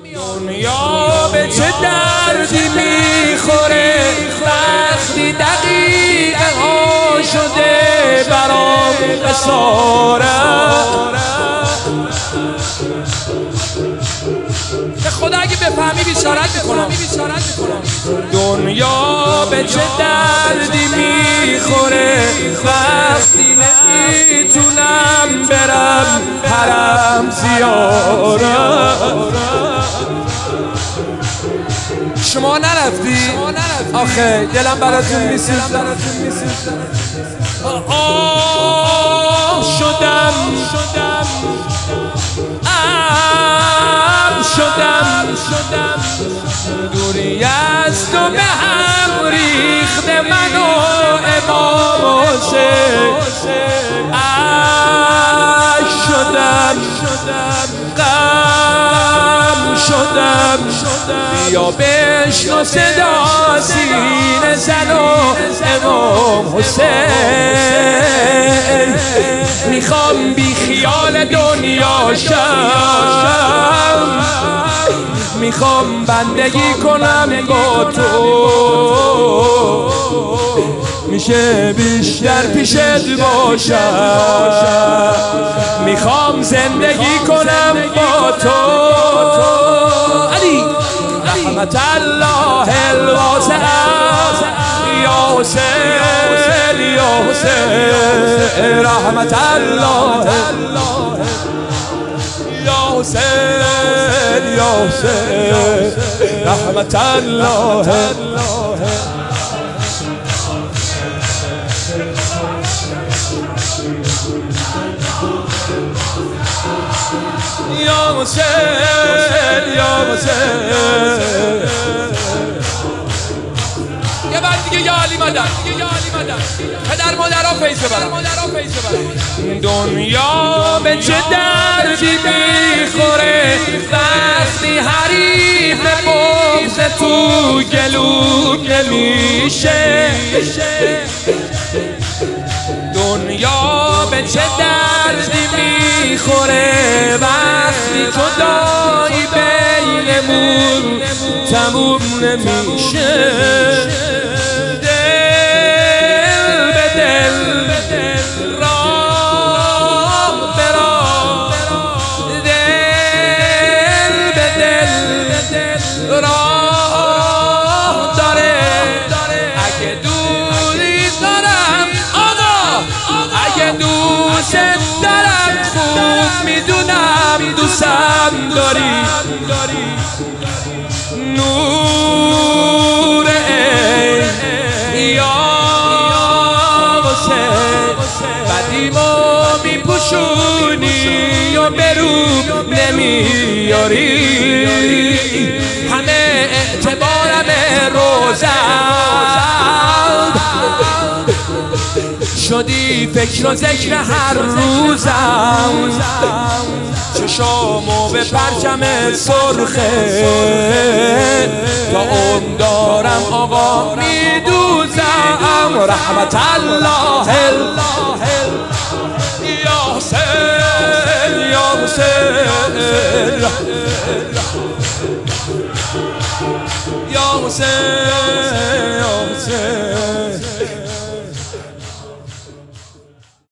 دنیا به چه دردی میخوره وقتی دقیقه ها شده برام اسارت. به خدا اگه بفهمی بیشارت میکنم. دنیا به چه دردی میخوره وقتی نمیتونم برم حرم زیارت. شما نرفتی؟ آخه دلم براتون میسوزه. شدم دوری از تو به هم ریخته من و امام حسین. غم شدم بیا بشنو صدا سینه زن و امام حسین. میخوام بی خیال دنیا شم، میخوام بندگی کنم با تو، میشه بیشتر پیشت باشم، میخوام زندگی کنم با تو. علی رحمت الله الواسع یا حسین یا حسین، رحمت الله یا حسین یا حسین، رحمت الله. یا حسین یا حسین. یه بار دیگه یا علی مدد، پدر مادرها فیض ببرن. دنیا به چه دردی میخوره وقتی حریف بغض تو گلو نمیشه. دنیا به چه دردی میخوره وقتی جدایی بینمون تموم نمیشه. دل به دل راه به راه، دل به دل راه داره. اگه دوری دارم آقا، اگه دوست دارم خوب میدونم دوستم داری. نور یا حسین قدیمو میپوشونی و برو نمیاری. همه اعتبارم روزم شدی فکر و ذکر هر روزم. چشامو به پرچم سرخه تا اون دارم آقا میدوزم. رحمت الله یا حسین یا حسین یا حسین.